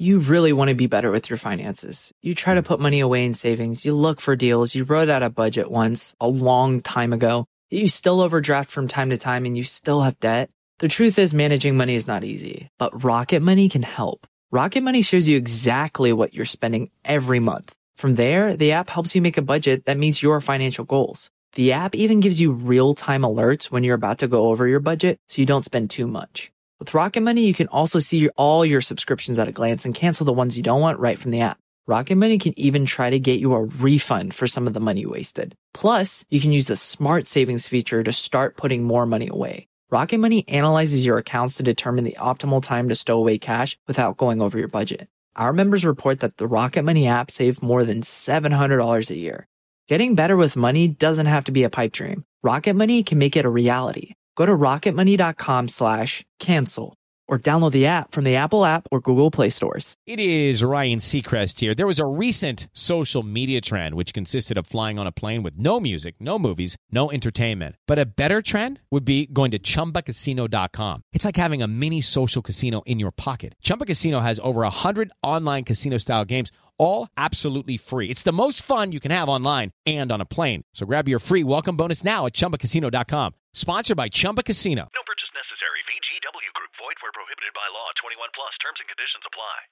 You really want to be better with your finances. You try to put money away in savings. You look for deals. You wrote out a budget once a long time ago. You still overdraft from time to time and you still have debt. The truth is managing money is not easy, but Rocket Money can help. Rocket Money shows you exactly what you're spending every month. From there, the app helps you make a budget that meets your financial goals. The app even gives you real-time alerts when you're about to go over your budget so you don't spend too much. With Rocket Money, you can also see all your subscriptions at a glance and cancel the ones you don't want right from the app. Rocket Money can even try to get you a refund for some of the money you wasted. Plus, you can use the Smart Savings feature to start putting more money away. Rocket Money analyzes your accounts to determine the optimal time to stow away cash without going over your budget. Our members report that the Rocket Money app saved more than $700 a year. Getting better with money doesn't have to be a pipe dream. Rocket Money can make it a reality. Go to rocketmoney.com/cancel or download the app from the Apple app or Google Play stores. It is Ryan Seacrest here. There was a recent social media trend which consisted of flying on a plane with no music, no movies, no entertainment. But a better trend would be going to ChumbaCasino.com. It's like having a mini social casino in your pocket. Chumba Casino has over 100 online casino-style games, all absolutely free. It's the most fun you can have online and on a plane. So grab your free welcome bonus now at ChumbaCasino.com. Sponsored by Chumba Casino. No purchase necessary. VGW Group. Void where prohibited by law. 21 plus. Terms and conditions apply.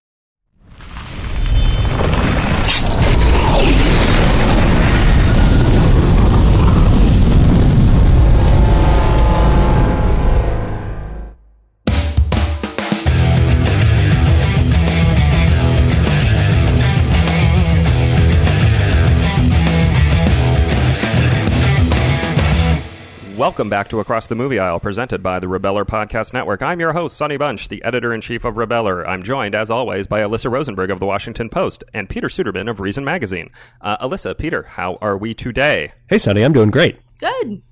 Welcome back to Across the Movie Aisle, presented by the Rebeller Podcast Network. I'm your host, Sonny Bunch, the editor-in-chief of Rebeller. I'm joined, as always, by Alyssa Rosenberg of The Washington Post and Peter Suderman of Reason Magazine. Alyssa, Peter, how are we today? Hey, Sonny, I'm doing great. Good.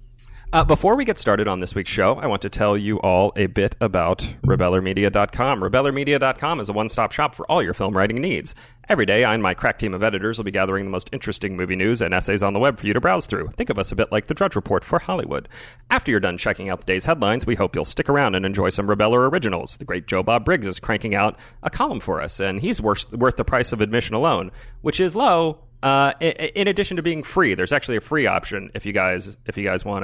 Before we get started on this week's show, I want to tell you all a bit about RebellerMedia.com. RebellerMedia.com is a one-stop shop for all your film writing needs. Every day, I and my crack team of editors will be gathering the most interesting movie news and essays on the web for you to browse through. Think of us a bit like the Drudge Report for Hollywood. After you're done checking out the day's headlines, we hope you'll stick around and enjoy some Rebeller originals. The great Joe Bob Briggs is cranking out a column for us, and he's worth the price of admission alone, which is low. In addition to being free, there's actually a free option if you guys want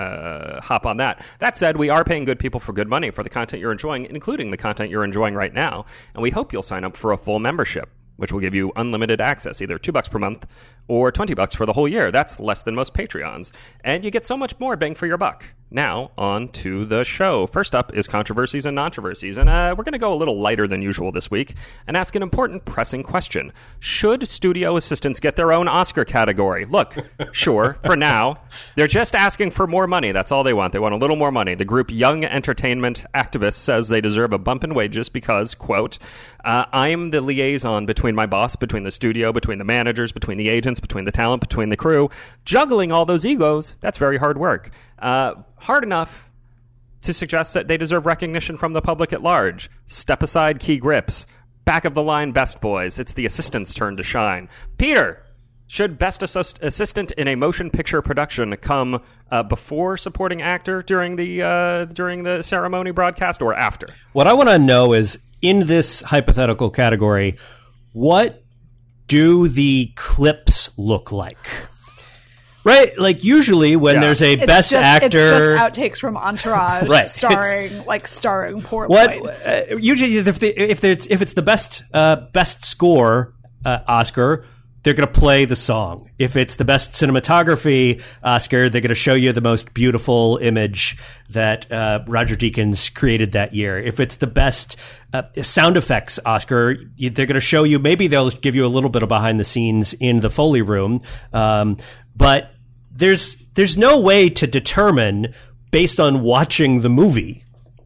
to hop on that. That said, we are paying good people for good money for the content you're enjoying, including the content you're enjoying right now, and we hope you'll sign up for a full membership, which will give you unlimited access, either $2 per month or $20 for the whole year. That's less than most Patreons. And you get so much more bang for your buck. Now, on to the show. First up is controversies and controversies. And we're going to go a little lighter than usual this week and ask an important pressing question. Should studio assistants get their own Oscar category? Look, sure, for now, they're just asking for more money. That's all they want. They want a little more money. The group Young Entertainment Activists says they deserve a bump in wages because, quote, I'm the liaison between my boss, between the studio, between the managers, between the agents, between the talent, between the crew. Juggling all those egos, that's very hard work. Hard enough to suggest that they deserve recognition from the public at large. Step aside, key grips. Back of the line, best boys. It's the assistant's turn to shine. Peter, should best assistant in a motion picture production come before supporting actor during the ceremony broadcast or after? What I want to know is, in this hypothetical category, what do the clips look like? Right, like usually when there's a best actor, it's just outtakes from Entourage, right, starring poor Lloyd. Usually, if it's the best score Oscar, they're going to play the song. If it's the best cinematography Oscar, they're going to show you the most beautiful image that Roger Deakins created that year. If it's the best sound effects Oscar, they're going to show you, maybe they'll give you a little bit of behind the scenes in the Foley room. But there's no way to determine, based on watching the movie,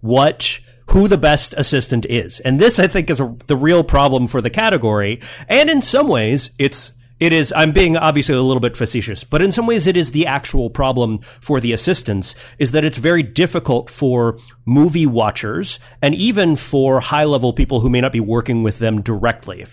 who the best assistant is. And this, I think, is the real problem for the category. And in some ways, it is, I'm being obviously a little bit facetious, but in some ways it is the actual problem for the assistants, is that it's very difficult for movie watchers and even for high-level people who may not be working with them directly.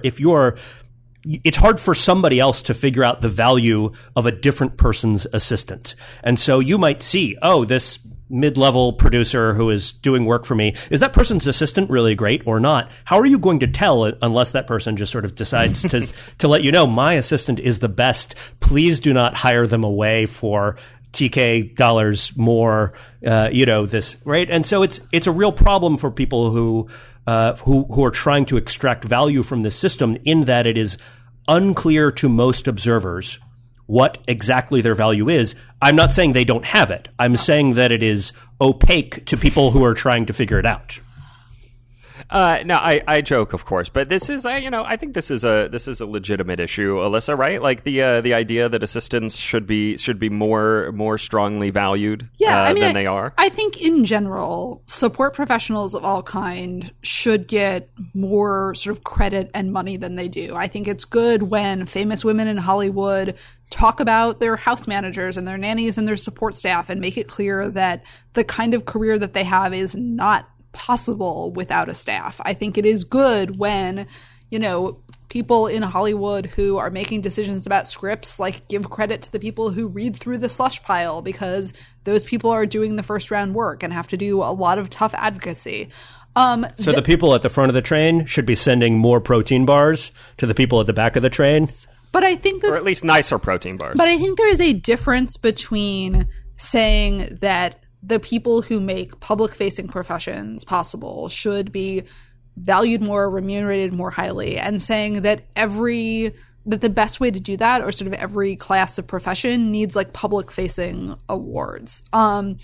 It's hard for somebody else to figure out the value of a different person's assistant. And so you might see, this mid-level producer who is doing work for me, is that person's assistant really great or not? How are you going to tell unless that person just sort of decides to let you know, my assistant is the best. Please do not hire them away for TK dollars more, this, right? And so it's a real problem for people who are trying to extract value from this system, in that it is unclear to most observers what exactly their value is. I'm not saying they don't have it. I'm saying that it is opaque to people who are trying to figure it out. No, I joke, of course, but this is, I think this is a legitimate issue, Alyssa, right? Like the idea that assistants should be more strongly valued than they are. I think in general, support professionals of all kind should get more sort of credit and money than they do. I think it's good when famous women in Hollywood talk about their house managers and their nannies and their support staff and make it clear that the kind of career that they have is not possible without a staff. I think it is good when, people in Hollywood who are making decisions about scripts, like, give credit to the people who read through the slush pile, because those people are doing the first round work and have to do a lot of tough advocacy. So the people at the front of the train should be sending more protein bars to the people at the back of the train? But I think that, or at least nicer protein bars. But I think there is a difference between saying that the people who make public-facing professions possible should be valued more, remunerated more highly, and saying that that the best way to do that, or sort of every class of profession, needs like public-facing awards. And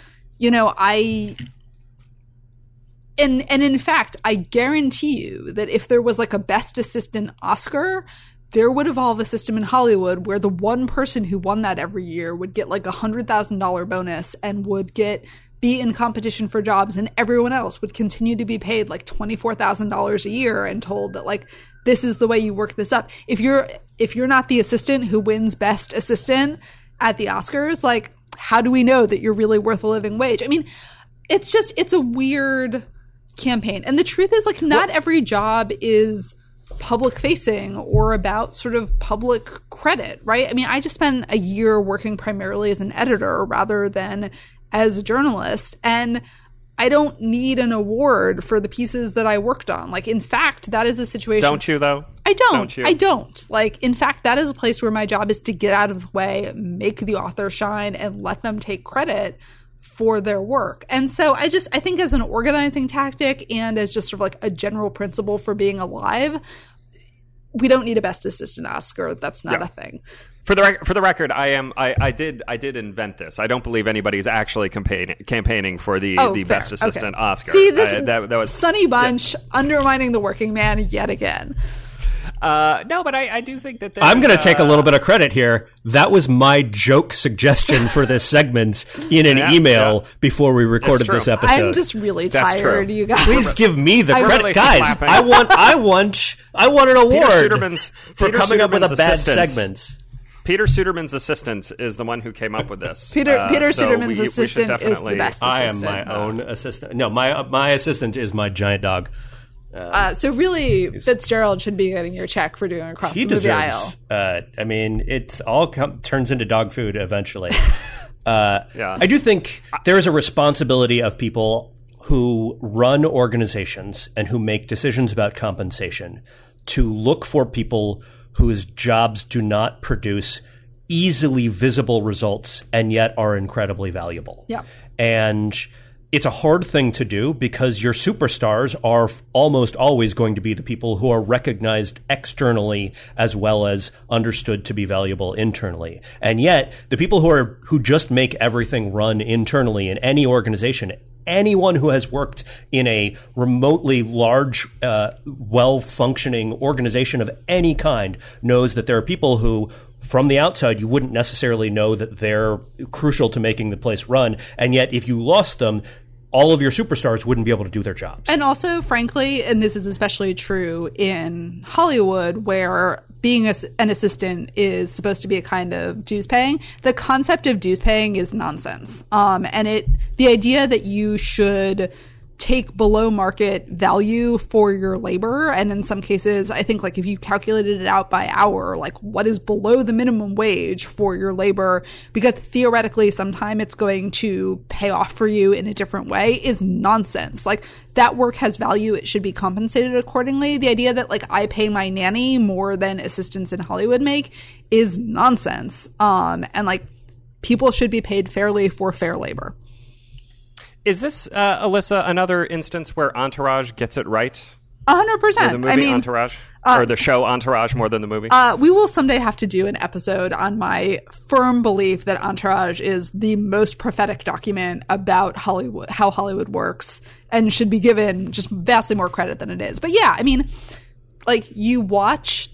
in fact, I guarantee you that if there was like a Best Assistant Oscar, there would evolve a system in Hollywood where the one person who won that every year would get like $100,000 bonus and would be in competition for jobs, and everyone else would continue to be paid like $24,000 a year and told that like, this is the way you work this up. If you're not the assistant who wins Best Assistant at the Oscars, like, how do we know that you're really worth a living wage? I mean, it's a weird campaign. And the truth is, like, not every job is public facing or about sort of public credit, right? I mean, I just spent a year working primarily as an editor rather than as a journalist, and I don't need an award for the pieces that I worked on. Like, in fact, that is a situation. Don't you, though? I don't. Don't you? I don't. Like, in fact, that is a place where my job is to get out of the way, make the author shine, and let them take credit for their work. And so I think as an organizing tactic and as just sort of like a general principle for being alive, we don't need a Best Assistant Oscar. That's not a thing. For the record, I did invent this. I don't believe anybody's actually campaigning for the Best Assistant Oscar. See, this that was Sonny Bunch undermining the working man yet again. No, but I do think that I'm going to take a little bit of credit here. That was my joke suggestion for this segment in an email before we recorded this episode. I'm just really tired, you guys. Please give me the credit, really guys. I want an award for coming up with a bad segment. Peter Suderman's assistant is the one who came up with this. Peter Suderman's assistant is the best assistant. I am my own assistant. No, my assistant is my giant dog. So really, Fitzgerald should be getting your check for doing Across the Movie Aisle. I mean, it all turns into dog food eventually. I do think there is a responsibility of people who run organizations and who make decisions about compensation to look for people whose jobs do not produce easily visible results and yet are incredibly valuable. Yeah. And it's a hard thing to do because your superstars are almost always going to be the people who are recognized externally as well as understood to be valuable internally. And yet, the people who just make everything run internally in any organization, anyone who has worked in a remotely large, well-functioning organization of any kind knows that there are people who, from the outside, you wouldn't necessarily know that they're crucial to making the place run. And yet, if you lost them, all of your superstars wouldn't be able to do their jobs. And also, frankly, and this is especially true in Hollywood, where being an assistant is supposed to be a kind of dues paying, the concept of dues paying is nonsense. And the idea that you should take below market value for your labor. And in some cases, I think like if you calculated it out by hour, like what is below the minimum wage for your labor, because theoretically sometime it's going to pay off for you in a different way, is nonsense. Like that work has value. It should be compensated accordingly. The idea that like I pay my nanny more than assistants in Hollywood make is nonsense. And like people should be paid fairly for fair labor. Is this, Alyssa, another instance where Entourage gets it right? 100%. The movie Entourage? Or the show Entourage more than the movie? We will someday have to do an episode on my firm belief that Entourage is the most prophetic document about Hollywood, how Hollywood works, and should be given just vastly more credit than it is. But yeah, I mean, like, you watch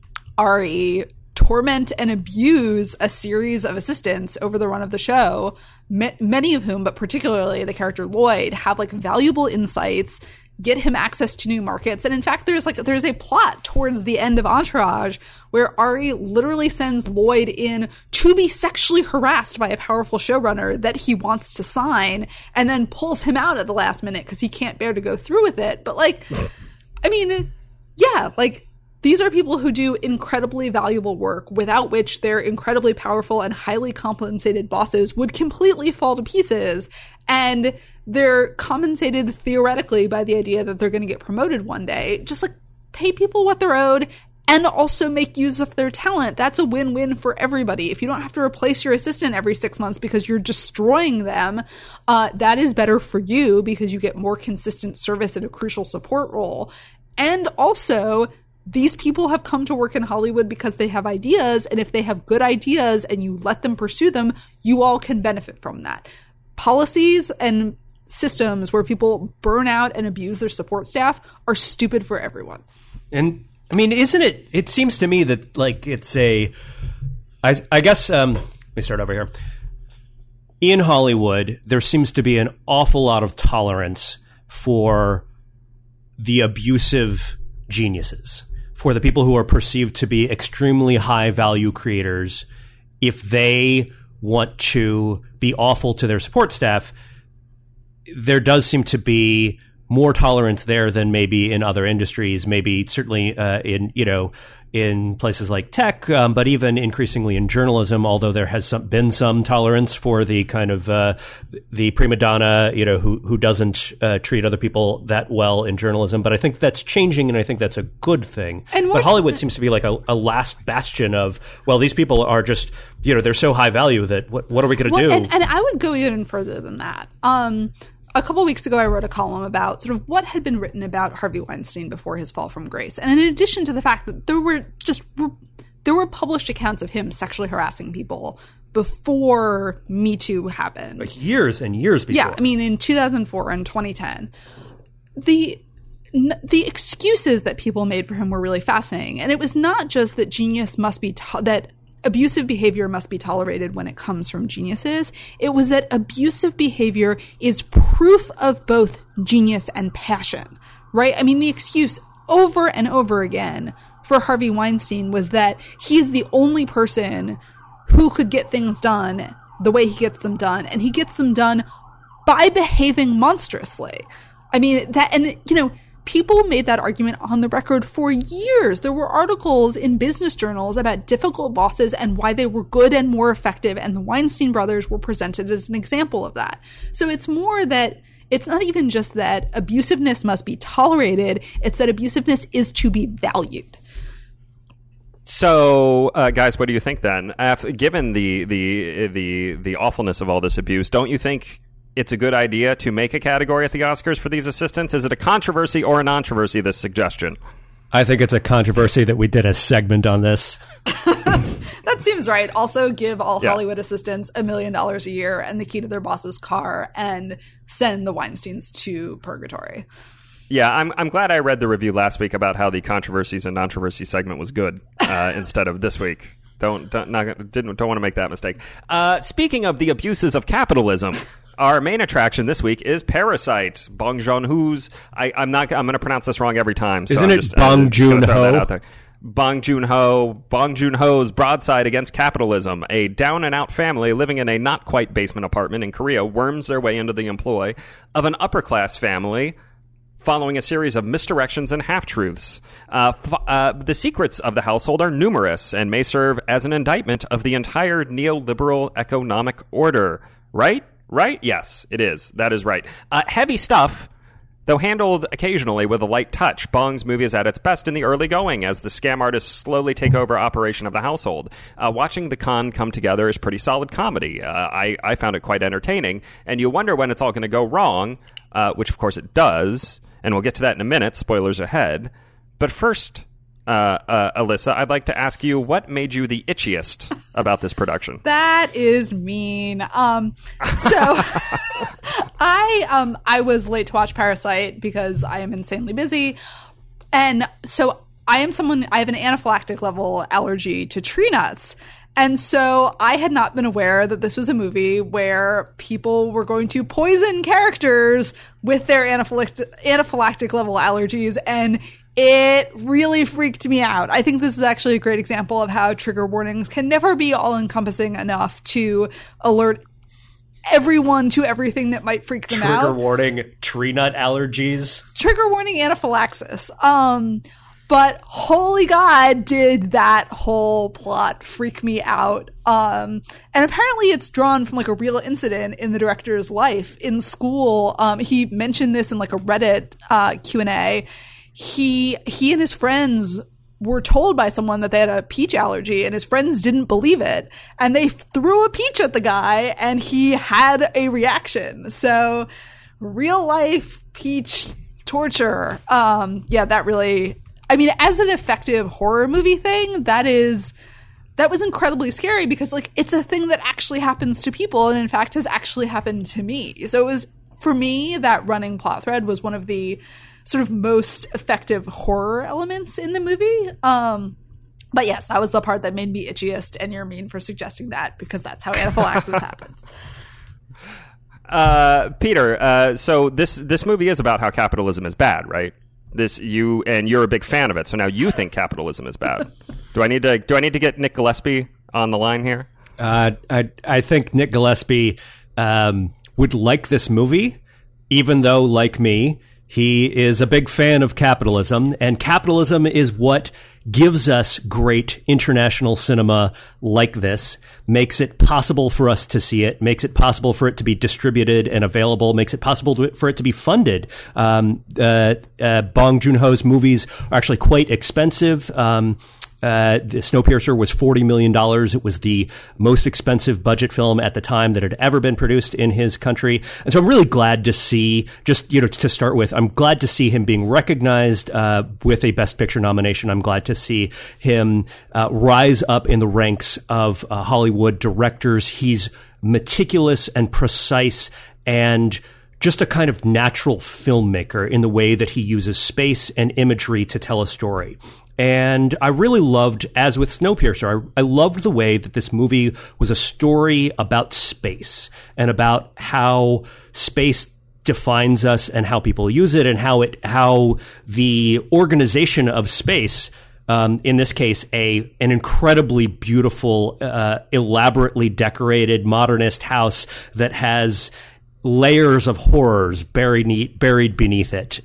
Ari torment and abuse a series of assistants over the run of the show, many of whom, but particularly the character Lloyd, have like valuable insights, get him access to new markets. And in fact, there's a plot towards the end of Entourage where Ari literally sends Lloyd in to be sexually harassed by a powerful showrunner that he wants to sign, and then pulls him out at the last minute because he can't bear to go through with it. But like, I mean, yeah, like, these are people who do incredibly valuable work without which their incredibly powerful and highly compensated bosses would completely fall to pieces. And they're compensated theoretically by the idea that they're going to get promoted one day. Just like pay people what they're owed and also make use of their talent. That's a win-win for everybody. If you don't have to replace your assistant every 6 months because you're destroying them, that is better for you because you get more consistent service and a crucial support role. And also, these people have come to work in Hollywood because they have ideas, and if they have good ideas and you let them pursue them, you all can benefit from that. Policies and systems where people burn out and abuse their support staff are stupid for everyone. And I mean, isn't it? It seems to me that like it's I guess. Let me start over here. In Hollywood, there seems to be an awful lot of tolerance for the abusive geniuses, for the people who are perceived to be extremely high value creators. If they want to be awful to their support staff, there does seem to be more tolerance there than maybe in other industries, maybe certainly in places like tech, but even increasingly in journalism, although there has been some tolerance for the kind of the prima donna, who doesn't treat other people that well in journalism. But I think that's changing, and I think that's a good thing. But Hollywood seems to be like a last bastion of, well, these people are just, they're so high value that what are we going to do? And I would go even further than that. A couple of weeks ago, I wrote a column about sort of what had been written about Harvey Weinstein before his fall from grace. And in addition to the fact that there were published accounts of him sexually harassing people before Me Too happened. Like years and years before. Yeah, I mean, in 2004 and 2010. The excuses that people made for him were really fascinating. And it was not just that that abusive behavior must be tolerated when it comes from geniuses. It was that abusive behavior is proof of both genius and passion, right? I mean, the excuse over and over again for Harvey Weinstein was that he's the only person who could get things done the way he gets them done, and he gets them done by behaving monstrously. I mean, people made that argument on the record for years. There were articles in business journals about difficult bosses and why they were good and more effective, and the Weinstein brothers were presented as an example of that. So it's more that it's not even just that abusiveness must be tolerated, it's that abusiveness is to be valued. So, guys, what do you think then? Given the awfulness of all this abuse, don't you think it's a good idea to make a category at the Oscars for these assistants? Is it a controversy or a non-controversy, this suggestion? I think it's a controversy that we did a segment on this. That seems right. Also, give all Hollywood assistants $1 million a year and the key to their boss's car, and send the Weinsteins to purgatory. Yeah, I'm glad I read the review last week about how the controversies and non-controversy segment was good instead of this week. Don't want to make that mistake. Speaking of the abuses of capitalism, our main attraction this week is Parasite. Bong Joon-ho's. I'm going to pronounce this wrong every time. So Isn't it Bong Joon-ho? Bong Joon-ho's Broadside Against Capitalism. A down-and-out family living in a not-quite-basement apartment in Korea worms their way into the employ of an upper-class family following a series of misdirections and half-truths. The secrets of the household are numerous and may serve as an indictment of the entire neoliberal economic order. Right? Right? Yes, it is. That is right. Heavy stuff, though handled occasionally with a light touch. Bong's movie is at its best in the early going as the scam artists slowly take over operation of the household. Watching the con come together is pretty solid comedy. I found it quite entertaining, and you wonder when it's all going to go wrong, which of course it does, and we'll get to that in a minute, spoilers ahead. But first, Alyssa, I'd like to ask you, what made you the itchiest about this production? That is mean. I was late to watch Parasite because I am insanely busy. And so I have an anaphylactic level allergy to tree nuts. And so I had not been aware that this was a movie where people were going to poison characters with their anaphylactic level allergies, and it really freaked me out. I think this is actually a great example of how trigger warnings can never be all-encompassing enough to alert everyone to everything that might freak them out. Trigger warning, tree nut allergies. Trigger warning, anaphylaxis. But holy God, did that whole plot freak me out. And apparently it's drawn from like a real incident in the director's life. In school, he mentioned this in like a Reddit Q&A. He and his friends were told by someone that they had a peach allergy, and his friends didn't believe it. And they threw a peach at the guy, and he had a reaction. So real life peach torture. That really... I mean, as an effective horror movie thing, that was incredibly scary because, like, it's a thing that actually happens to people and, in fact, has actually happened to me. So it was, for me, that running plot thread was one of the sort of most effective horror elements in the movie. But yes, that was the part that made me itchiest, and you're mean for suggesting that because that's how anaphylaxis happened. Peter, so this movie is about how capitalism is bad, right? You're a big fan of it, so now you think capitalism is bad. Do I need to get Nick Gillespie on the line here? I think Nick Gillespie would like this movie, even though, like me, he is a big fan of capitalism, and capitalism is what gives us great international cinema like this, makes it possible for us to see it, makes it possible for it to be distributed and available, makes it possible for it to be funded. Bong Joon-ho's movies are actually quite expensive. The Snowpiercer was $40 million. It was the most expensive budget film at the time that had ever been produced in his country. And so I'm really glad to see, to start with, I'm glad to see him being recognized with a Best Picture nomination. I'm glad to see him rise up in the ranks of Hollywood directors. He's meticulous and precise and just a kind of natural filmmaker in the way that he uses space and imagery to tell a story. And I really loved, as with Snowpiercer, I loved the way that this movie was a story about space and about how space defines us and how people use it and how the organization of space, in this case, an incredibly beautiful, elaborately decorated modernist house that has layers of horrors buried beneath it.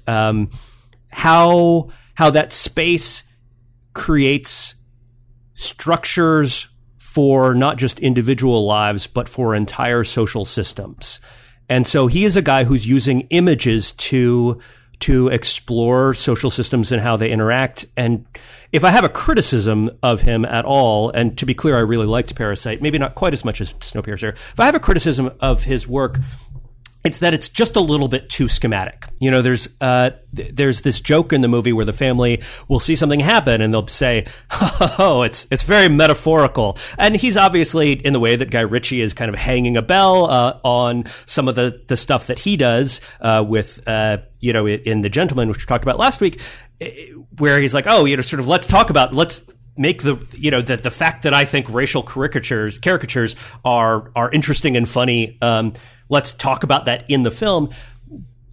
How that space creates structures for not just individual lives, but for entire social systems. And so he is a guy who's using images to explore social systems and how they interact. And if I have a criticism of him at all, and to be clear, I really liked Parasite, maybe not quite as much as Snowpiercer. If I have a criticism of his work, it's that it's just a little bit too schematic. You know, there's this joke in the movie where the family will see something happen and they'll say, "Oh, it's very metaphorical." And he's obviously, in the way that Guy Ritchie is kind of hanging a bell on some of the stuff that he does with in The Gentleman, which we talked about last week, where he's like, "Oh, sort of let's make the fact that I think racial caricatures are interesting and funny. Let's talk about that in the film."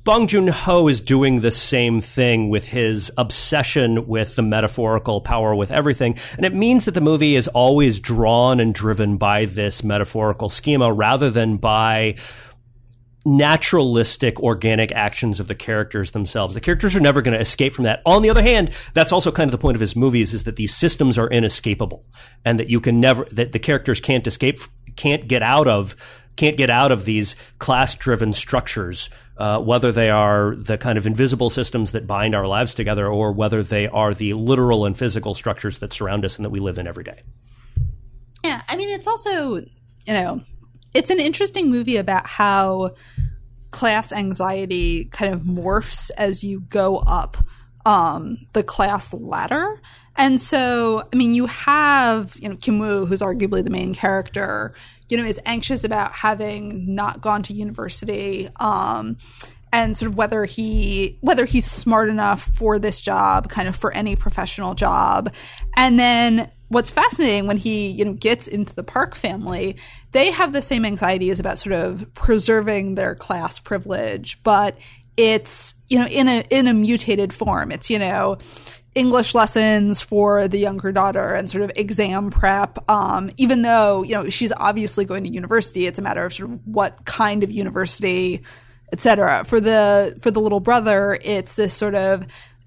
Bong Joon-ho is doing the same thing with his obsession with the metaphorical power with everything. And it means that the movie is always drawn and driven by this metaphorical schema rather than by naturalistic, organic actions of the characters themselves. The characters are never going to escape from that. On the other hand, that's also kind of the point of his movies, is that these systems are inescapable and that you can never, that the characters can't escape, can't get out of these class-driven structures, whether they are the kind of invisible systems that bind our lives together or whether they are the literal and physical structures that surround us and that we live in every day. Yeah, I mean, it's also, it's an interesting movie about how class anxiety kind of morphs as you go up the class ladder. And so, I mean, you have, Kim Woo, who's arguably the main character, is anxious about having not gone to university, and sort of whether he's smart enough for this job, kind of for any professional job. And then what's fascinating when he, gets into the Park family, they have the same anxieties about sort of preserving their class privilege, but it's, in a mutated form. It's, English lessons for the younger daughter and sort of exam prep. Even though, she's obviously going to university, it's a matter of sort of what kind of university, et cetera. For the little brother, it's this sort of,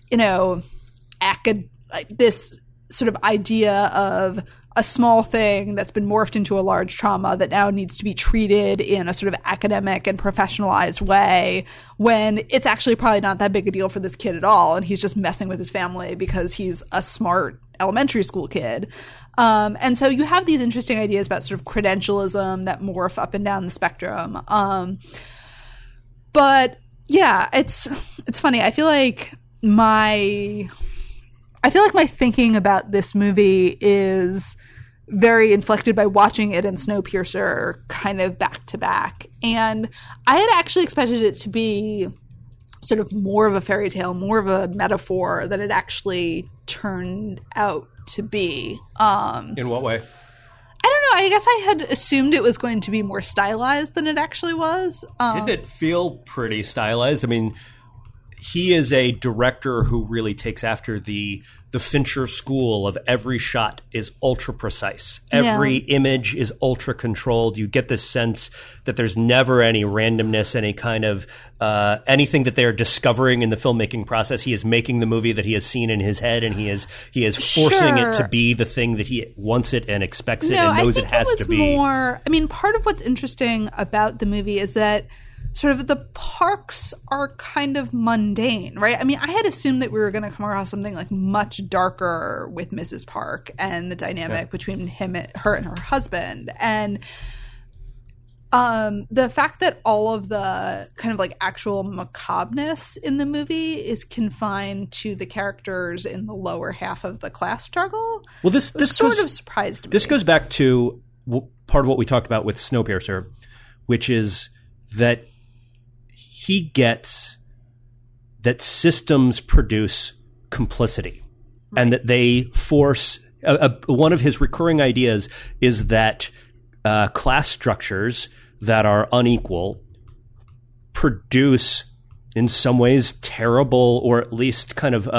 this sort of idea of a small thing that's been morphed into a large trauma that now needs to be treated in a sort of academic and professionalized way, when it's actually probably not that big a deal for this kid at all, and he's just messing with his family because he's a smart elementary school kid. And so you have these interesting ideas about sort of credentialism that morph up and down the spectrum. But yeah, it's funny. I feel like my thinking about this movie is very inflected by watching it and Snowpiercer kind of back to back. And I had actually expected it to be sort of more of a fairy tale, more of a metaphor than it actually turned out to be. In what way? I don't know. I guess I had assumed it was going to be more stylized than it actually was. Didn't it feel pretty stylized? I mean, he is a director who really takes after the Fincher school of every shot is ultra precise. Every image is ultra controlled. You get this sense that there's never any randomness, any kind of anything that they're discovering in the filmmaking process. He is making the movie that he has seen in his head, and he is forcing it to be the thing that he wants it and expects it and knows it has to be. Part of what's interesting about the movie is that sort of the parks are kind of mundane, right? I mean, I had assumed that we were going to come across something like much darker with Mrs. Park and the dynamic between her and her husband. And the fact that all of the kind of like actual macabreness in the movie is confined to the characters in the lower half of the class struggle. Well, this sort of surprised me. This goes back to part of what we talked about with Snowpiercer, which is that he gets that systems produce complicity, right, and that they force one of his recurring ideas is that class structures that are unequal produce in some ways terrible, or at least kind of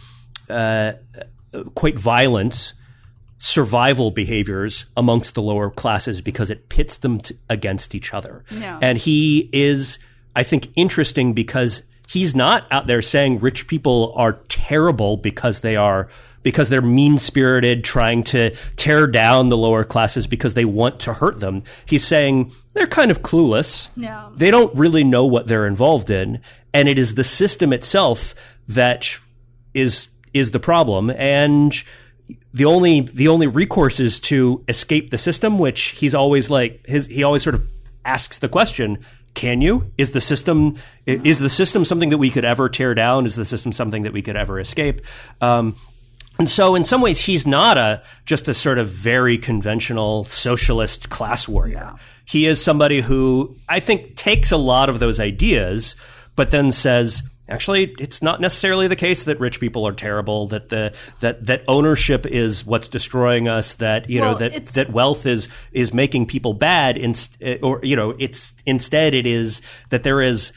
quite violent survival behaviors amongst the lower classes because it pits them against each other. Yeah. And he is, I think, interesting because he's not out there saying rich people are terrible because they're mean-spirited, trying to tear down the lower classes because they want to hurt them. He's saying they're kind of clueless. Yeah. They don't really know what they're involved in, and it is the system itself that is the problem. And the only recourse is to escape the system, which he's always he always sort of asks the question, can you? Is the system something that we could ever tear down? Is the system something that we could ever escape? And so in some ways, he's not just a sort of very conventional socialist class warrior. Yeah. He is somebody who I think takes a lot of those ideas, but then says, actually, it's not necessarily the case that rich people are terrible, that ownership is what's destroying us, that that wealth is making people bad, instead it is that there is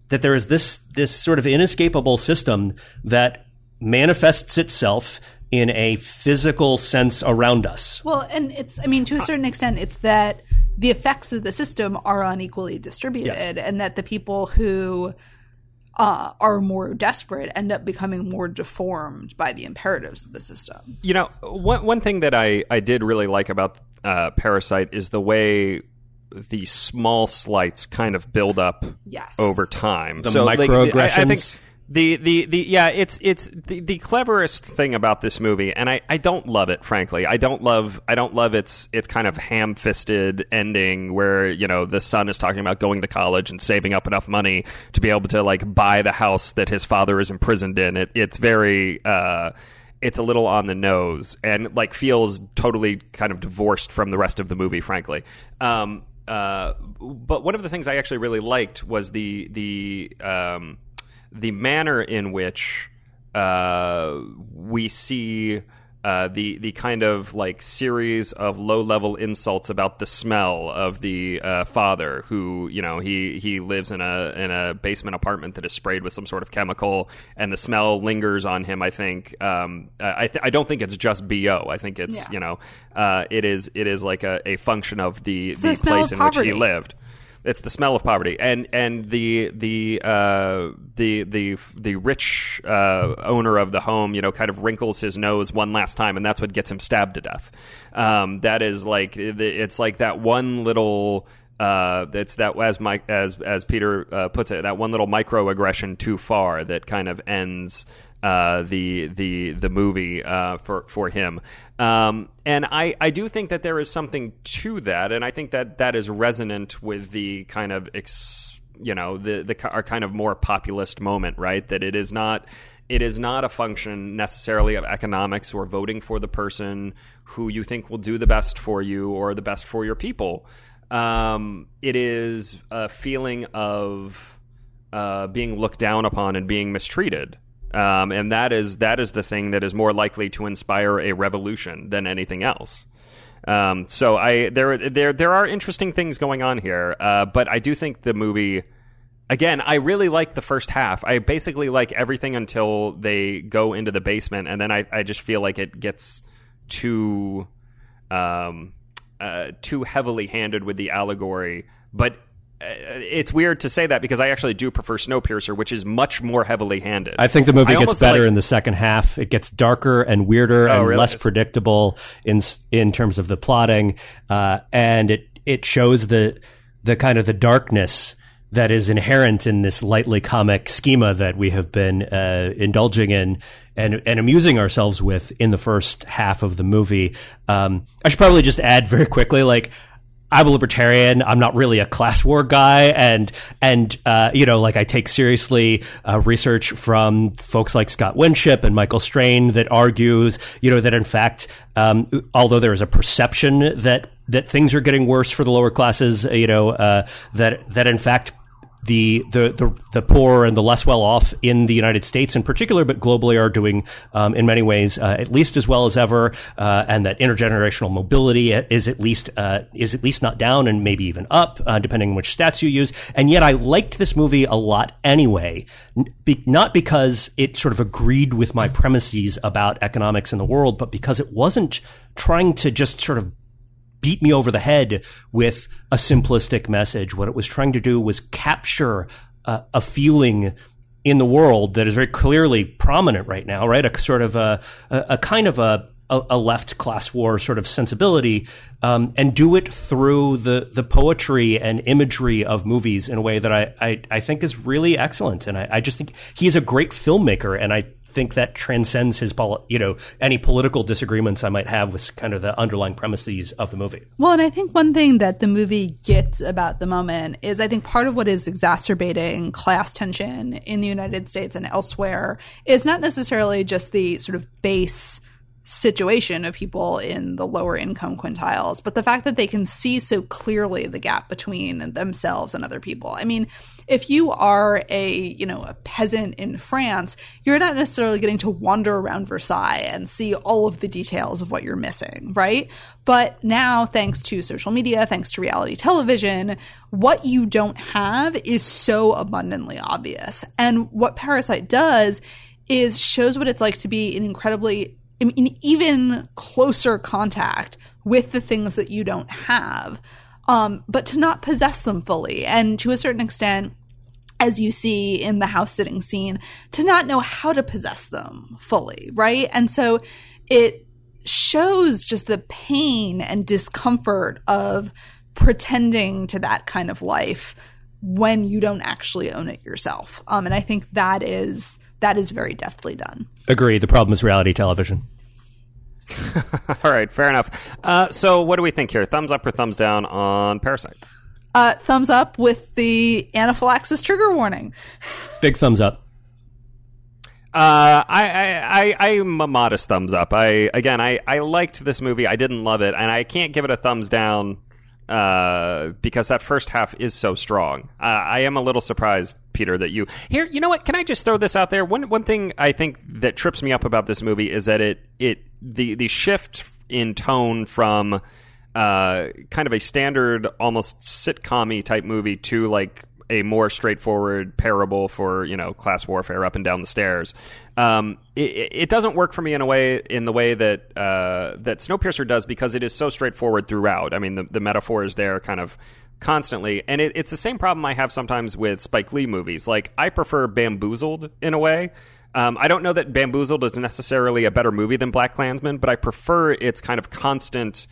that there is this sort of inescapable system that manifests itself in a physical sense around us. Well, and to a certain extent, it's that the effects of the system are unequally distributed, Yes. and that the people who are more desperate end up becoming more deformed by the imperatives of the system. You know, one thing that I did really like about Parasite is the way the small slights kind of build up Yes. over time. The like, microaggressions. I think it's the cleverest thing about this movie, and I don't love it, frankly. I don't love its kind of ham-fisted ending where, you know, the son is talking about going to college and saving up enough money to be able to like buy the house that his father is imprisoned in. It's very it's a little on the nose and like feels totally kind of divorced from the rest of the movie, frankly. But one of the things I actually really liked was the manner in which we see the kind of like series of low-level insults about the smell of the father, who, you know, he lives in a basement apartment that is sprayed with some sort of chemical, and the smell lingers on him. I think I don't think it's just BO. I think it's you know it is like a function of the place in which he lived. It's the smell of poverty, and the rich owner of the home, you know, kind of wrinkles his nose one last time, and that's what gets him stabbed to death. That is like it's like that one little. It's that as Peter puts it, that one little microaggression too far that kind of ends the movie for him. And I do think that there is something to that, and I think that is resonant with the kind of our kind of more populist moment, right? That it is not a function necessarily of economics or voting for the person who you think will do the best for you or the best for your people. It is a feeling of being looked down upon and being mistreated. And that is the thing that is more likely to inspire a revolution than anything else. So there are interesting things going on here, but I do think the movie, again, I really like the first half. I basically like everything until they go into the basement, and then I just feel like it gets too heavily handed with the allegory, but. It's weird to say that because I actually do prefer Snowpiercer, which is much more heavily handed. I think the movie gets better in the second half. It gets darker and weirder and less predictable in terms of the plotting, and it shows the kind of the darkness that is inherent in this lightly comic schema that we have been indulging in and amusing ourselves with in the first half of the movie. I should probably just add very quickly, like, I'm a libertarian. I'm not really a class war guy, and you know, like I take seriously research from folks like Scott Winship and Michael Strain that argues, you know, that in fact, although there is a perception that things are getting worse for the lower classes, you know, that in fact the poor and the less well off in the United States in particular, but globally, are doing in many ways at least as well as ever, and that intergenerational mobility is at least not down and maybe even up, depending on which stats you use. And yet, I liked this movie a lot anyway, not because it sort of agreed with my premises about economics in the world, but because it wasn't trying to just sort of beat me over the head with a simplistic message. What it was trying to do was capture a feeling in the world that is very clearly prominent right now, right? A sort of a kind of a left class war sort of sensibility, and do it through the poetry and imagery of movies in a way that I think is really excellent. And I just think he's a great filmmaker, and I think that transcends his, any political disagreements I might have with kind of the underlying premises of the movie. Well, and I think one thing that the movie gets about the moment is I think part of what is exacerbating class tension in the United States and elsewhere is not necessarily just the sort of base situation of people in the lower income quintiles, but the fact that they can see so clearly the gap between themselves and other people. I mean, if you are a peasant in France, you're not necessarily getting to wander around Versailles and see all of the details of what you're missing, right? But now, thanks to social media, thanks to reality television, what you don't have is so abundantly obvious. And what Parasite does is shows what it's like to be in even closer contact with the things that you don't have, but to not possess them fully. And to a certain extent, as you see in the house sitting scene, to not know how to possess them fully, right? And so it shows just the pain and discomfort of pretending to that kind of life when you don't actually own it yourself. And I think that is very deftly done. Agree. The problem is reality television. All right, fair enough. So what do we think here? Thumbs up or thumbs down on Parasite? Thumbs up with the anaphylaxis trigger warning. Big thumbs up. I'm a modest thumbs up. I liked this movie. I didn't love it, and I can't give it a thumbs down because that first half is so strong. I am a little surprised, Peter, that you here. You know what? Can I just throw this out there? One thing I think that trips me up about this movie is that the shift in tone from kind of a standard, almost sitcom-y type movie to like a more straightforward parable for, class warfare up and down the stairs. It doesn't work for me in the way that that Snowpiercer does, because it is so straightforward throughout. I mean, the metaphor is there kind of constantly, and it's the same problem I have sometimes with Spike Lee movies. Like, I prefer Bamboozled in a way. I don't know that Bamboozled is necessarily a better movie than BlacKkKlansman, but I prefer its kind of constant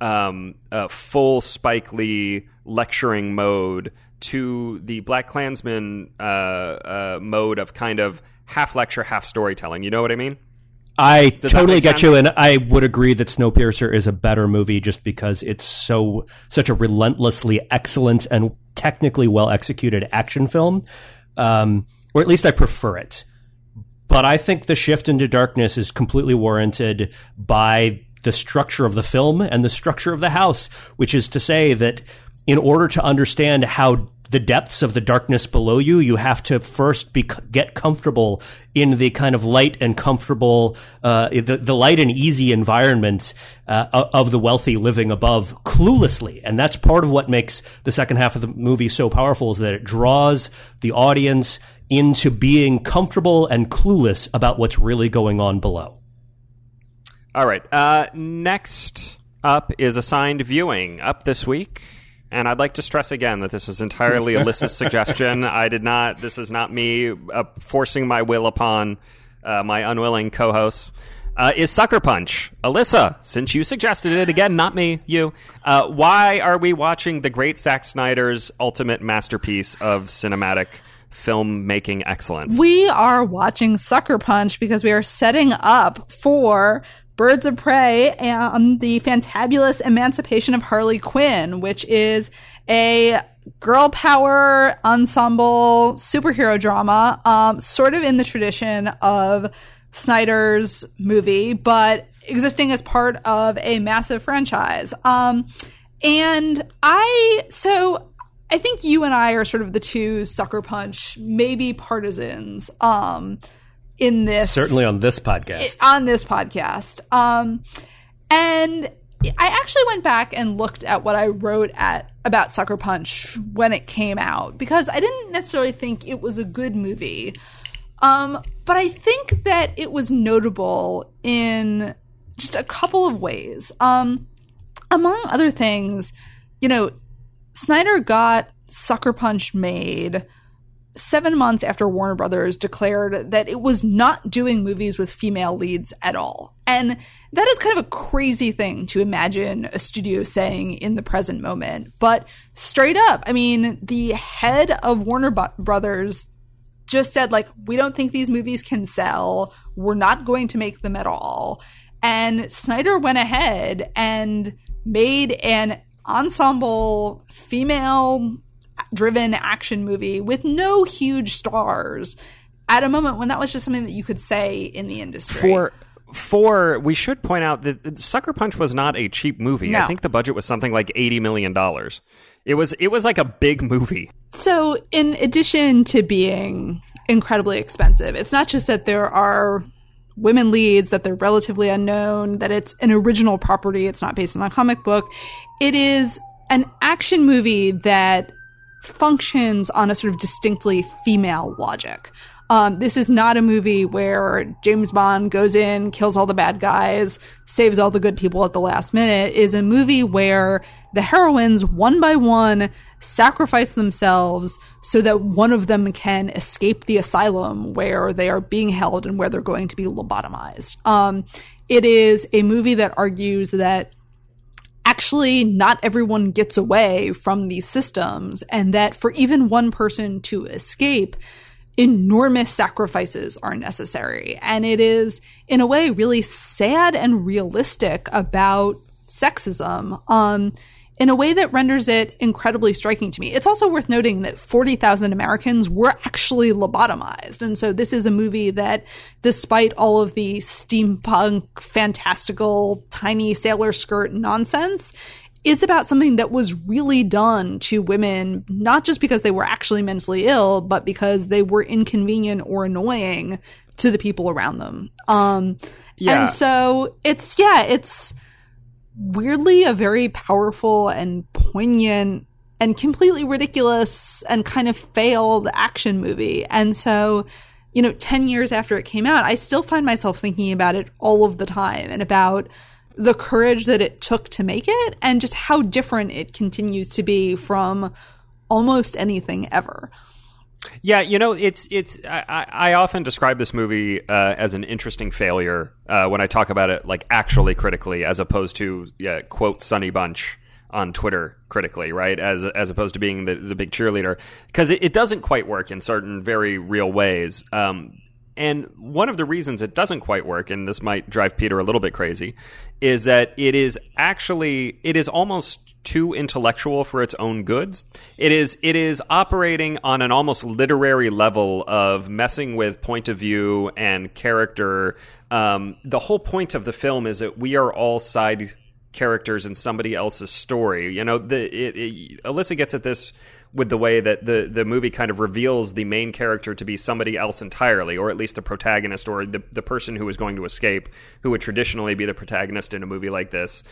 full Spike Lee lecturing mode to the BlacKkKlansman mode of kind of half lecture, half storytelling. You know what I mean? I totally get you, and I would agree that Snowpiercer is a better movie just because it's such a relentlessly excellent and technically well executed action film, or at least I prefer it. But I think the shift into darkness is completely warranted by the structure of the film and the structure of the house, which is to say that in order to understand how the depths of the darkness below you, you have to first get comfortable in the kind of light and comfortable, the light and easy environment of the wealthy living above cluelessly. And that's part of what makes the second half of the movie so powerful, is that it draws the audience into being comfortable and clueless about what's really going on below. All right. Next up is Assigned Viewing, up this week. And I'd like to stress again that this is entirely Alyssa's suggestion. This is not me forcing my will upon my unwilling co-hosts. Is Sucker Punch. Alyssa, since you suggested it, again, not me, you, why are we watching the great Zack Snyder's ultimate masterpiece of cinematic filmmaking excellence? We are watching Sucker Punch because we are setting up for Birds of Prey and the Fantabulous Emancipation of Harley Quinn, which is a girl power ensemble superhero drama, sort of in the tradition of Snyder's movie, but existing as part of a massive franchise. And I think you and I are sort of the two Sucker Punch, maybe partisans, in this. Certainly on this podcast. And I actually went back and looked at what I wrote about Sucker Punch when it came out, because I didn't necessarily think it was a good movie. But I think that it was notable in just a couple of ways. Among other things, Snyder got Sucker Punch made 7 months after Warner Brothers declared that it was not doing movies with female leads at all. And that is kind of a crazy thing to imagine a studio saying in the present moment. But straight up, I mean, the head of Warner Brothers just said, like, we don't think these movies can sell. We're not going to make them at all. And Snyder went ahead and made an ensemble female-driven action movie with no huge stars at a moment when that was just something that you could say in the industry. we should point out that Sucker Punch was not a cheap movie. No. I think the budget was something like $80 million. It was like a big movie. So in addition to being incredibly expensive, it's not just that there are women leads, that they're relatively unknown, that it's an original property, it's not based on a comic book. It is an action movie that functions on a sort of distinctly female logic. This is not a movie where James Bond goes in, kills all the bad guys, saves all the good people at the last minute. It is a movie where the heroines, one by one, sacrifice themselves so that one of them can escape the asylum where they are being held and where they're going to be lobotomized. It is a movie that argues that actually not everyone gets away from these systems, and that for even one person to escape, enormous sacrifices are necessary. And it is, in a way, really sad and realistic about sexism, in a way that renders it incredibly striking to me. It's also worth noting that 40,000 Americans were actually lobotomized. And so this is a movie that, despite all of the steampunk, fantastical, tiny sailor skirt nonsense, is about something that was really done to women, not just because they were actually mentally ill, but because they were inconvenient or annoying to the people around them. And so it's weirdly a very powerful and poignant and completely ridiculous and kind of failed action movie. And so, 10 years after it came out, I still find myself thinking about it all of the time, and about the courage that it took to make it, and just how different it continues to be from almost anything ever. Yeah, I often describe this movie as an interesting failure when I talk about it, like, actually critically, as opposed to quote Sonny Bunch on Twitter critically, right? As opposed to being the big cheerleader, because it doesn't quite work in certain very real ways. And one of the reasons it doesn't quite work, and this might drive Peter a little bit crazy, is that it is almost too intellectual for its own goods. It is operating on an almost literary level of messing with point of view and character. The whole point of the film is that we are all side characters in somebody else's story. Alyssa gets at this with the way that the movie kind of reveals the main character to be somebody else entirely, or at least the protagonist, or the person who is going to escape, who would traditionally be the protagonist in a movie like this,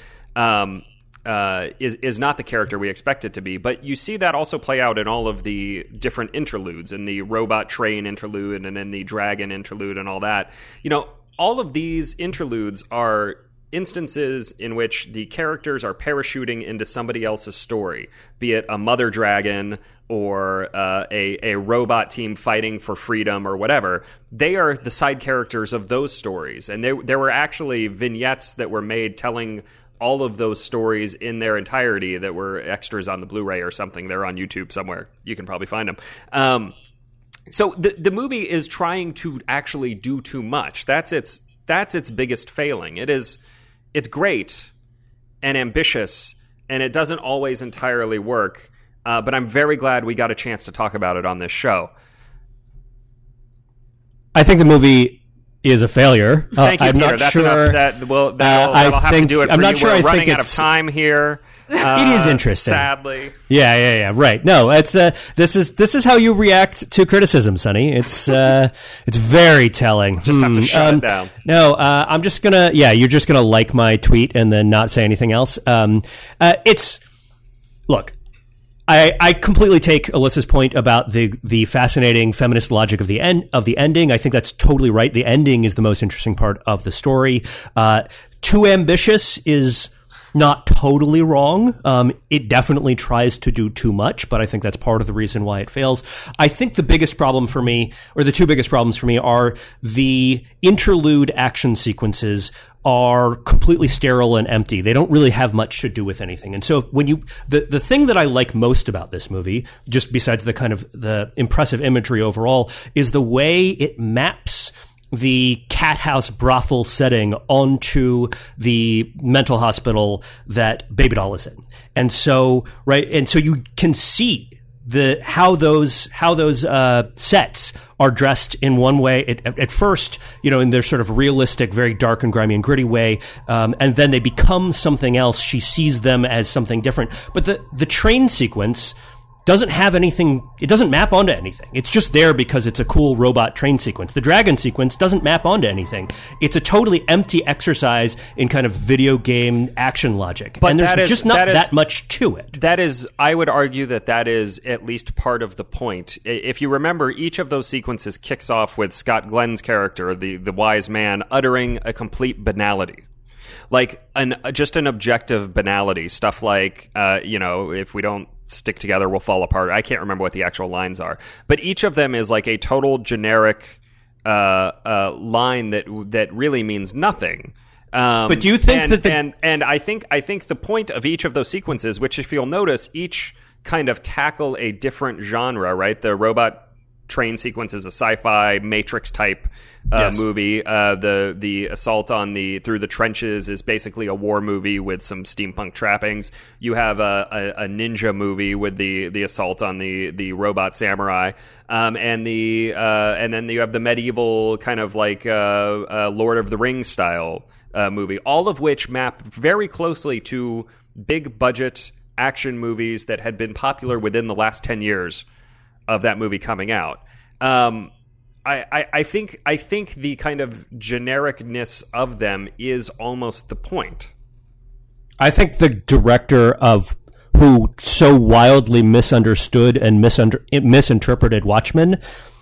is not the character we expect it to be. But you see that also play out in all of the different interludes, in the robot train interlude and in the dragon interlude and all that. All of these interludes are instances in which the characters are parachuting into somebody else's story, be it a mother dragon or a robot team fighting for freedom or whatever. They are the side characters of those stories. And there were actually vignettes that were made telling all of those stories in their entirety that were extras on the Blu-ray or something. They're on YouTube somewhere. You can probably find them. So the movie is trying to actually do too much. That's its biggest failing. It's great and ambitious, and it doesn't always entirely work, but I'm very glad we got a chance to talk about it on this show. I think the movie is a failure. Thank you, I'm Peter. not That's sure. enough. That'll have to do it for I'm not you. sure. We're I running think out of time here. It is interesting. Sadly. Yeah. Right. No, it's this is how you react to criticism, Sonny. It's very telling. Just have to shut it down. No, I'm just gonna. Yeah, you're just gonna like my tweet and then not say anything else. Look. I completely take Alyssa's point about the fascinating feminist logic of the ending. I think that's totally right. The ending is the most interesting part of the story. Too ambitious is not totally wrong. It definitely tries to do too much, but I think that's part of the reason why it fails. I think the biggest problem for me, or the two biggest problems for me, are the interlude action sequences are completely sterile and empty. They don't really have much to do with anything. And so when the thing that I like most about this movie, just besides the kind of the impressive imagery overall, is the way it maps the cat house brothel setting onto the mental hospital that Baby Doll is in. And so, right. And so you can see how those sets are dressed in one way at first, in their sort of realistic, very dark and grimy and gritty way, and then they become something else. She sees them as something different. But the train sequence doesn't have anything, it doesn't map onto anything. It's just there because it's a cool robot train sequence. The dragon sequence doesn't map onto anything. It's a totally empty exercise in kind of video game action logic. But and there's just not that much to it. That is, I would argue that is at least part of the point. If you remember, each of those sequences kicks off with Scott Glenn's character, the wise man, uttering a complete banality. Like just an objective banality. Stuff like, if we don't stick together, we'll fall apart. I can't remember what the actual lines are, but each of them is like a total generic line that really means nothing. But do you think and I think the point of each of those sequences, which if you'll notice, each kind of tackle a different genre, right? The robot train sequence is a sci-fi Matrix type movie. The assault on through the trenches is basically a war movie with some steampunk trappings. You have a ninja movie with the assault on the robot samurai, and then you have the medieval kind of like Lord of the Rings style movie. All of which map very closely to big budget action movies that had been popular within the last 10 years of that movie coming out. I think the kind of genericness of them is almost the point. I think the director who so wildly misunderstood and misinterpreted Watchmen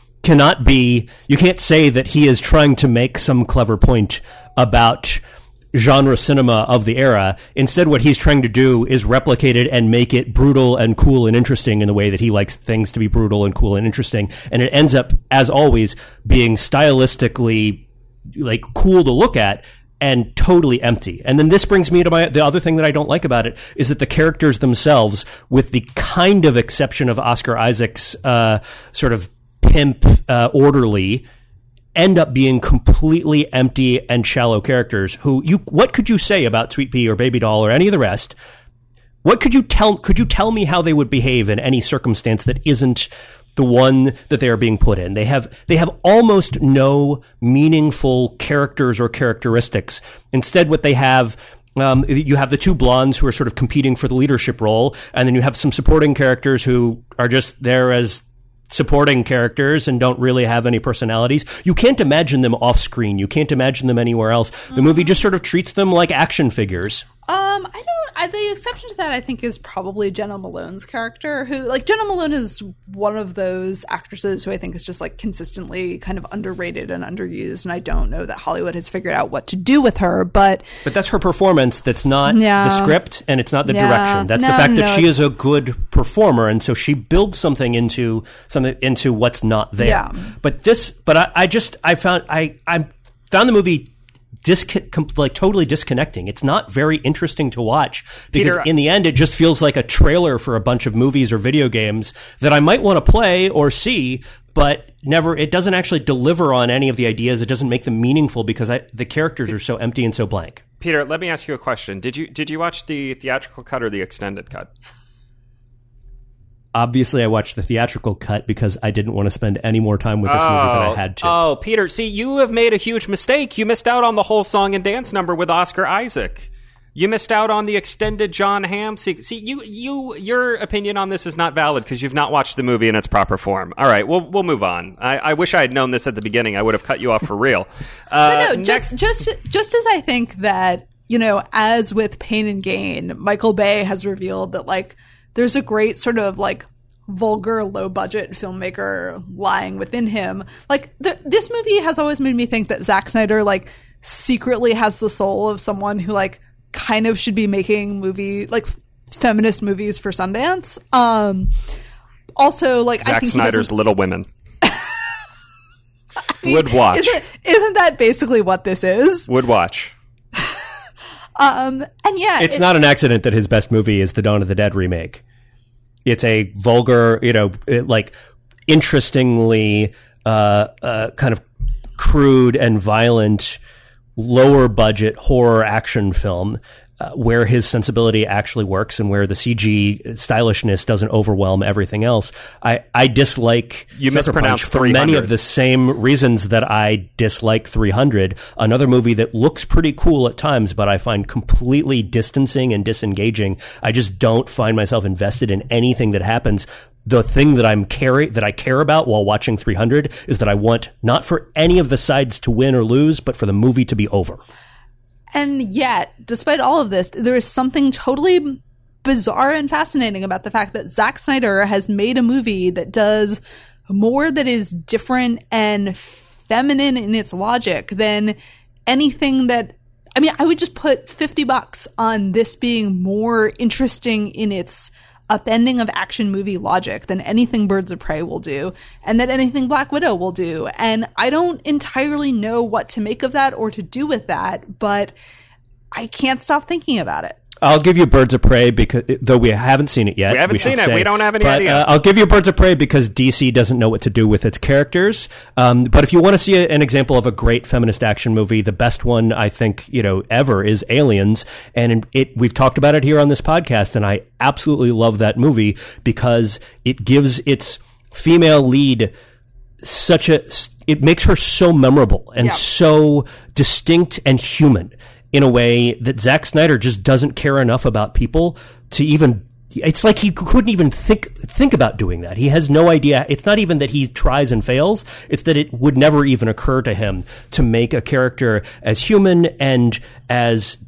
you can't say that he is trying to make some clever point about genre cinema of the era. Instead, what he's trying to do is replicate it and make it brutal and cool and interesting in the way that he likes things to be brutal and cool and interesting. And it ends up, as always, being stylistically like cool to look at and totally empty. And then this brings me to the other thing that I don't like about it is that the characters themselves, with the kind of exception of Oscar Isaac's sort of pimp orderly, end up being completely empty and shallow characters what could you say about Sweet Pea or Baby Doll or any of the rest? What could you tell me how they would behave in any circumstance that isn't the one that they are being put in? They have almost no meaningful characters or characteristics. Instead, what they have, you have the two blondes who are sort of competing for the leadership role, and then you have some supporting characters who are just there as supporting characters and don't really have any personalities. You can't imagine them off screen. You can't imagine them anywhere else. The movie just sort of treats them like action figures. The exception to that, I think, is probably Jenna Malone's character, who, like, Jenna Malone is one of those actresses who I think is just, like, consistently kind of underrated and underused, and I don't know that Hollywood has figured out what to do with her, but that's her performance. That's not the script, and it's not the direction. That's the fact that she is a good performer, and so she builds something into what's not there. Yeah. But I found the movie totally disconnecting. It's not very interesting to watch because Peter, in the end, it just feels like a trailer for a bunch of movies or video games that I might want to play or see, but it doesn't actually deliver on any of the ideas. It doesn't make them meaningful because the characters are so empty and so blank. Peter, let me ask you a question. Did you watch the theatrical cut or the extended cut? Obviously, I watched the theatrical cut because I didn't want to spend any more time with this movie than I had to. Oh, Peter, see, you have made a huge mistake. You missed out on the whole song and dance number with Oscar Isaac. You missed out on the extended John Hamm. See, your opinion on this is not valid because you've not watched the movie in its proper form. All right, we'll move on. I wish I had known this at the beginning. I would have cut you off for real. But no, just as I think that, as with Pain and Gain, Michael Bay has revealed that, like, there's a great sort of, like, vulgar, low-budget filmmaker lying within him. Like, this movie has always made me think that Zack Snyder, like, secretly has the soul of someone who, like, kind of should be making feminist movies for Sundance. Also, like, Zack I think Snyder's Little Women. Would watch. Isn't that basically what this is? Would watch. And yeah, it's not an accident that his best movie is the Dawn of the Dead remake. It's a vulgar, interestingly kind of crude and violent, lower budget horror action film. where his sensibility actually works and where the CG stylishness doesn't overwhelm everything else. I dislike You Sucker mispronounced Punch for many 300. of the same reasons that I dislike 300, another movie that looks pretty cool at times, but I find completely distancing and disengaging. I just don't find myself invested in anything that happens. The thing that I care about while watching 300 is that I want not for any of the sides to win or lose, but for the movie to be over. And yet, despite all of this, there is something totally bizarre and fascinating about the fact that Zack Snyder has made a movie that does more that is different and feminine in its logic than anything that, I mean, I would just put $50 on this being more interesting in its upending of action movie logic than anything Birds of Prey will do, and that anything Black Widow will do. And I don't entirely know what to make of that or to do with that, but I can't stop thinking about it. I'll give you Birds of Prey because, though we haven't seen it yet. We haven't seen it. We don't have any idea. I'll give you Birds of Prey because DC doesn't know what to do with its characters. But if you want to see an example of a great feminist action movie, the best one I think, ever is Aliens. And we've talked about it here on this podcast, and I absolutely love that movie because it gives its female lead it makes her so memorable and so distinct and human in a way that Zack Snyder just doesn't care enough about people to even. It's like he couldn't even think about doing that. He has no idea. It's not even that he tries and fails. It's that it would never even occur to him to make a character as human and as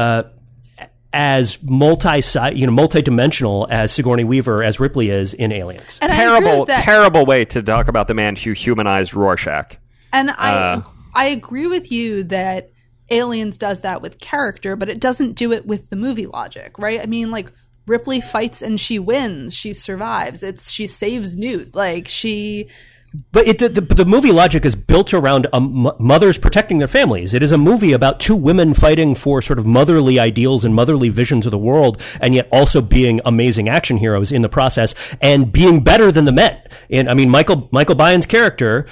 multi-dimensional as Sigourney Weaver, as Ripley is in Aliens. And Terrible way to talk about the man who humanized Rorschach. And I agree with you that Aliens does that with character, but it doesn't do it with the movie logic, right? I mean, like, Ripley fights and she wins. She survives. She saves Newt. Like, she... But the movie logic is built around mothers protecting their families. It is a movie about two women fighting for sort of motherly ideals and motherly visions of the world, and yet also being amazing action heroes in the process and being better than the men. And I mean, Michael Bion's character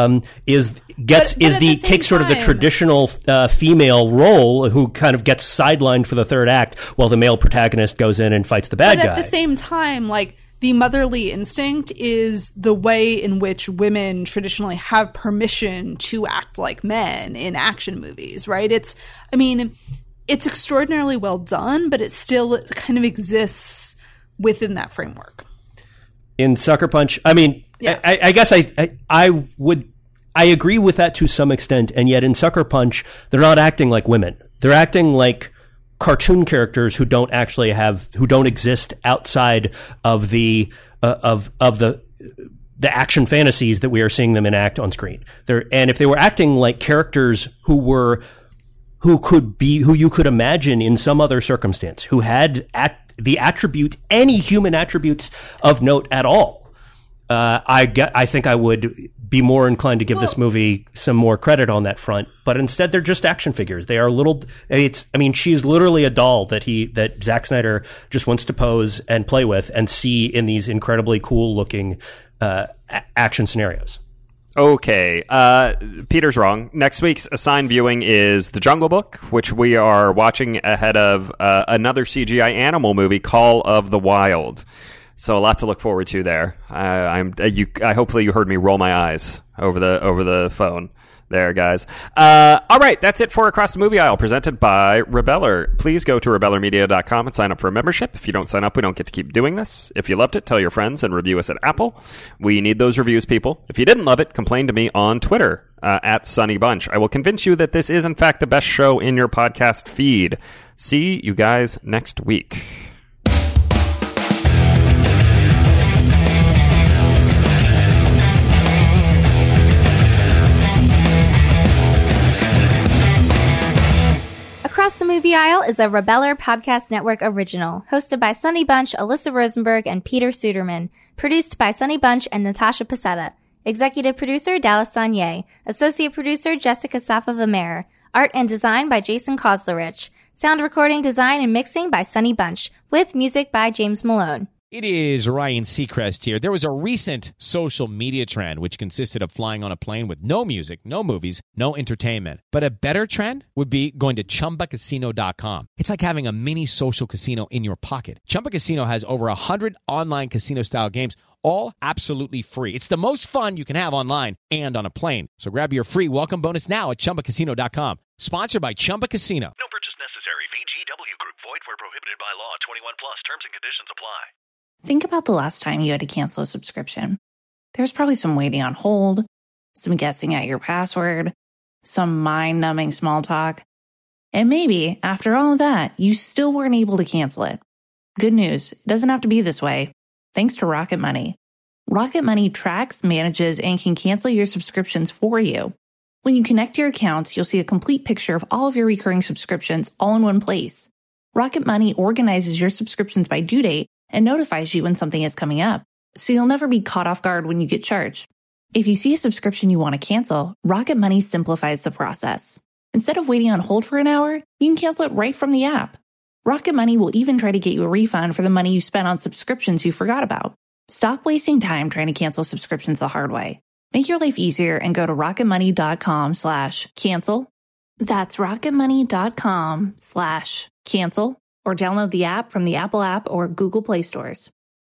takes sort of the traditional female role who kind of gets sidelined for the third act while the male protagonist goes in and fights the bad guy. But at the same time, like, the motherly instinct is the way in which women traditionally have permission to act like men in action movies, right? It's extraordinarily well done, but it still kind of exists within that framework. In Sucker Punch, I mean, yeah. I guess I agree with that to some extent, and yet in Sucker Punch, they're not acting like women. They're acting like cartoon characters who don't exist outside of the action fantasies that we are seeing them enact on screen. And if they were acting like characters who you could imagine in some other circumstance, who had any human attributes of note at all, I think I would be more inclined to give this movie some more credit on that front. But instead, they're just action figures. They are she's literally a doll that Zack Snyder just wants to pose and play with and see in these incredibly cool looking action scenarios. Okay, Peter's wrong. Next week's assigned viewing is The Jungle Book, which we are watching ahead of another CGI animal movie, Call of the Wild. So a lot to look forward to there. Hopefully you heard me roll my eyes over the phone there, guys. All right, that's it for Across the Movie Aisle, presented by Rebeller. Please go to rebellermedia.com and sign up for a membership. If you don't sign up, we don't get to keep doing this. If you loved it, tell your friends and review us at Apple. We need those reviews, people. If you didn't love it, complain to me on Twitter, at Sunny Bunch. I will convince you that this is, in fact, the best show in your podcast feed. See you guys next week. Across the Movie Aisle is a Rebeller Podcast Network original, hosted by Sunny Bunch, Alyssa Rosenberg, and Peter Suderman. Produced by Sunny Bunch and Natasha Pasetta. Executive producer Dallas Sanye. Associate producer Jessica Safa-Vamer. Art and design by Jason Koslerich. Sound recording, design, and mixing by Sunny Bunch, with music by James Malone. It is Ryan Seacrest here. There was a recent social media trend which consisted of flying on a plane with no music, no movies, no entertainment. But a better trend would be going to ChumbaCasino.com. It's like having a mini social casino in your pocket. Chumba Casino has over 100 online casino-style games, all absolutely free. It's the most fun you can have online and on a plane. So grab your free welcome bonus now at ChumbaCasino.com. Sponsored by Chumba Casino. No purchase necessary. VGW Group. Void where prohibited by law. 21 plus. Terms and conditions apply. Think about the last time you had to cancel a subscription. There's probably some waiting on hold, some guessing at your password, some mind-numbing small talk. And maybe, after all of that, you still weren't able to cancel it. Good news, it doesn't have to be this way. Thanks to Rocket Money. Rocket Money tracks, manages, and can cancel your subscriptions for you. When you connect your accounts, you'll see a complete picture of all of your recurring subscriptions all in one place. Rocket Money organizes your subscriptions by due date and notifies you when something is coming up, so you'll never be caught off guard when you get charged. If you see a subscription you want to cancel, Rocket Money simplifies the process. Instead of waiting on hold for an hour, you can cancel it right from the app. Rocket Money will even try to get you a refund for the money you spent on subscriptions you forgot about. Stop wasting time trying to cancel subscriptions the hard way. Make your life easier and go to rocketmoney.com/cancel. That's rocketmoney.com/cancel. Or download the app from the Apple App or Google Play stores.